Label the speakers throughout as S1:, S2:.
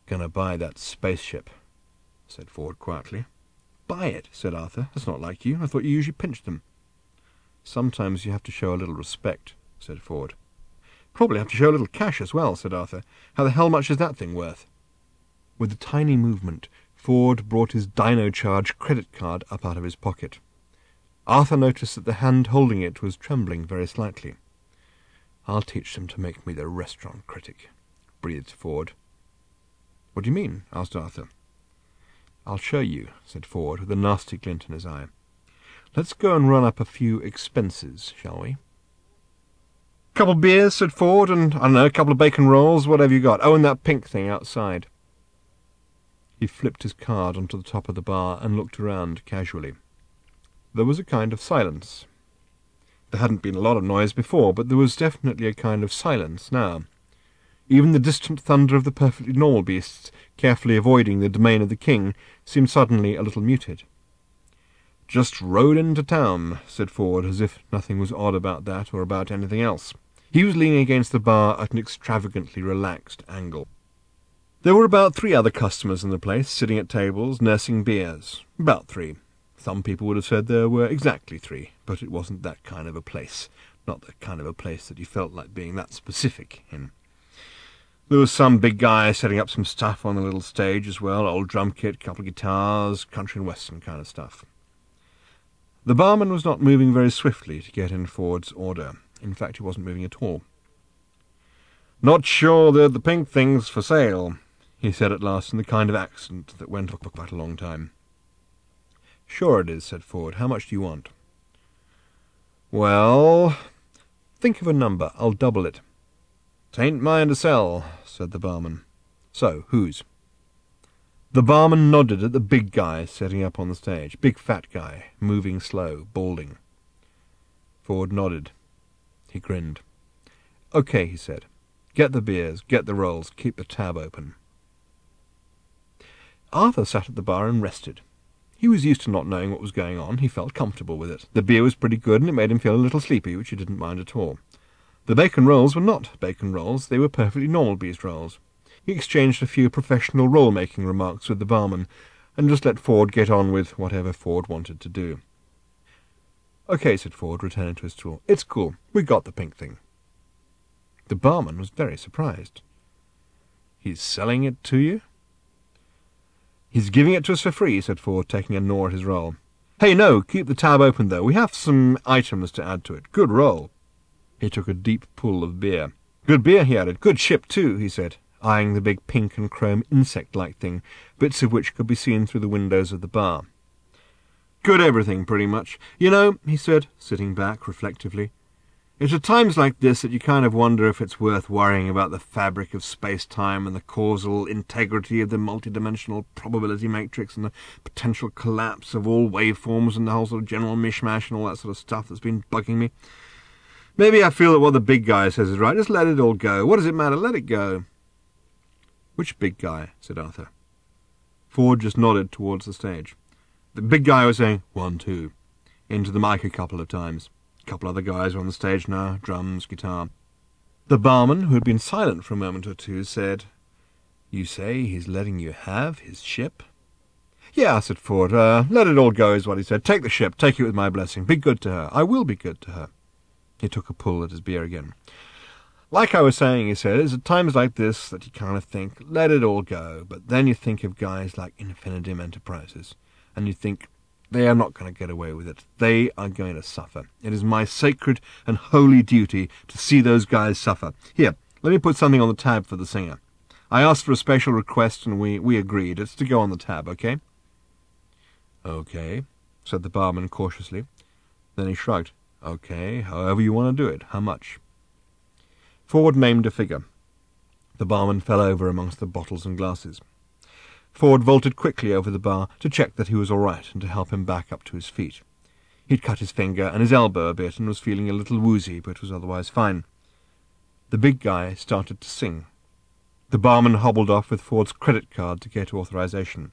S1: going to buy that spaceship," said Ford quietly. "Buy it?" said Arthur. "That's not like you. I thought you usually pinched them." "Sometimes you have to show a little respect," said Ford. "Probably have to show a little cash as well," said Arthur. "How the hell much is that thing worth?" With a tiny movement, Ford brought his Dino-Charge credit card up out of his pocket. Arthur noticed that the hand holding it was trembling very slightly. "I'll teach them to make me the restaurant critic," breathed Ford. "What do you mean?" asked Arthur. "I'll show you," said Ford, with a nasty glint in his eye. "Let's go and run up a few expenses, shall we?" "Couple of beers," said Ford, "and, I don't know, a couple of bacon rolls, whatever you got. Oh, and that pink thing outside." He flipped his card onto the top of the bar and looked around casually. There was a kind of silence. There hadn't been a lot of noise before, but there was definitely a kind of silence now. Even the distant thunder of the perfectly normal beasts, carefully avoiding the domain of the king, seemed suddenly a little muted. "Just rode into town," said Ford, as if nothing was odd about that or about anything else. He was leaning against the bar at an extravagantly relaxed angle. There were about 3 other customers in the place, sitting at tables, nursing beers. About 3. Some people would have said there were exactly 3, but it wasn't that kind of a place. Not the kind of a place that you felt like being that specific in. There was some big guy setting up some stuff on the little stage as well, old drum kit, couple of guitars, country and western kind of stuff. The barman was not moving very swiftly to get in Ford's order. In fact, he wasn't moving at all. "Not sure they're the pink things for sale," he said at last in the kind of accent that went on for quite a long time. "Sure it is," said Ford. "How much do you want?" "Well, think of a number. I'll double it." "'Tain't mine to sell," said the barman. "So, whose?" The barman nodded at the big guy setting up on the stage. Big fat guy, moving slow, balding. Ford nodded. He grinned. "Okay," he said. "Get the beers, get the rolls, keep the tab open." Arthur sat at the bar and rested. He was used to not knowing what was going on. He felt comfortable with it. The beer was pretty good, and it made him feel a little sleepy, which he didn't mind at all. The bacon rolls were not bacon rolls. They were perfectly normal beast rolls. He exchanged a few professional roll-making remarks with the barman, and just let Ford get on with whatever Ford wanted to do. "Okay," said Ford, returning to his stool. "It's cool. We got the pink thing." The barman was very surprised. "He's selling it to you?" "He's giving it to us for free," said Ford, taking a gnaw at his roll. "Hey, no, keep the tab open, though. We have some items to add to it. Good roll." He took a deep pull of beer. "Good beer," he added. "Good ship, too," he said, eyeing the big pink and chrome insect-like thing, bits of which could be seen through the windows of the bar. "Good everything, pretty much. You know," he said, sitting back reflectively, "it's at times like this that you kind of wonder if it's worth worrying about the fabric of space-time and the causal integrity of the multidimensional probability matrix and the potential collapse of all waveforms and the whole sort of general mishmash and all that sort of stuff that's been bugging me. Maybe I feel that what the big guy says is right. Just let it all go. What does it matter? Let it go." "Which big guy?" said Arthur. Ford just nodded towards the stage. The big guy was saying, "1, 2," into the mic a couple of times. A couple other guys were on the stage now, drums, guitar. The barman, who had been silent for a moment or two, said, "You say he's letting you have his ship?" "Yeah," said Ford. "Let it all go," is what he said. "Take the ship. Take it with my blessing. Be good to her. I will be good to her." He took a pull at his beer again. "Like I was saying," he said, "it's at times like this that you kind of think, let it all go. But then you think of guys like Infinitum Enterprises, and you think, they are not going to get away with it. They are going to suffer. It is my sacred and holy duty to see those guys suffer. Here, let me put something on the tab for the singer. I asked for a special request, and we agreed. It's to go on the tab, okay?" "Okay," said the barman cautiously. Then he shrugged. "Okay, however you want to do it. How much?" Ford named a figure. The barman fell over amongst the bottles and glasses. Ford vaulted quickly over the bar to check that he was all right and to help him back up to his feet. He'd cut his finger and his elbow a bit and was feeling a little woozy, but was otherwise fine. The big guy started to sing. The barman hobbled off with Ford's credit card to get authorization.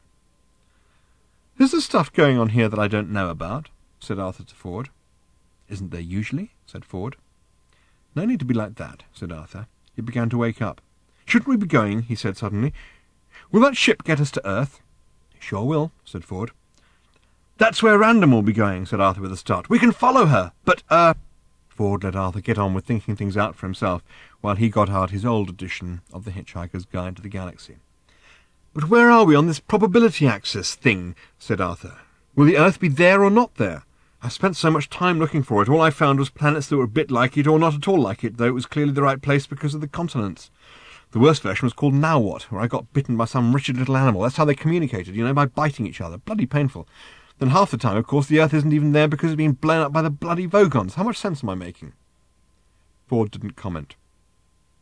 S1: "Is there stuff going on here that I don't know about?" said Arthur to Ford. "Isn't there usually?" said Ford. "No need to be like that," said Arthur. He began to wake up. "Shouldn't we be going?" he said suddenly. Will that ship get us to Earth? It sure will, said Ford. That's where Random will be going, said Arthur with a start. We can follow her, but, Ford let Arthur get on with thinking things out for himself, while he got out his old edition of The Hitchhiker's Guide to the Galaxy. But where are we on this probability axis thing? Said Arthur. Will the Earth be there or not there? I spent so much time looking for it. All I found was planets that were a bit like it or not at all like it, though it was clearly the right place because of the continents. The worst version was called Now What, where I got bitten by some wretched little animal. That's how they communicated, by biting each other. Bloody painful. Then half the time, of course, the Earth isn't even there because it's been blown up by the bloody Vogons. How much sense am I making? Ford didn't comment.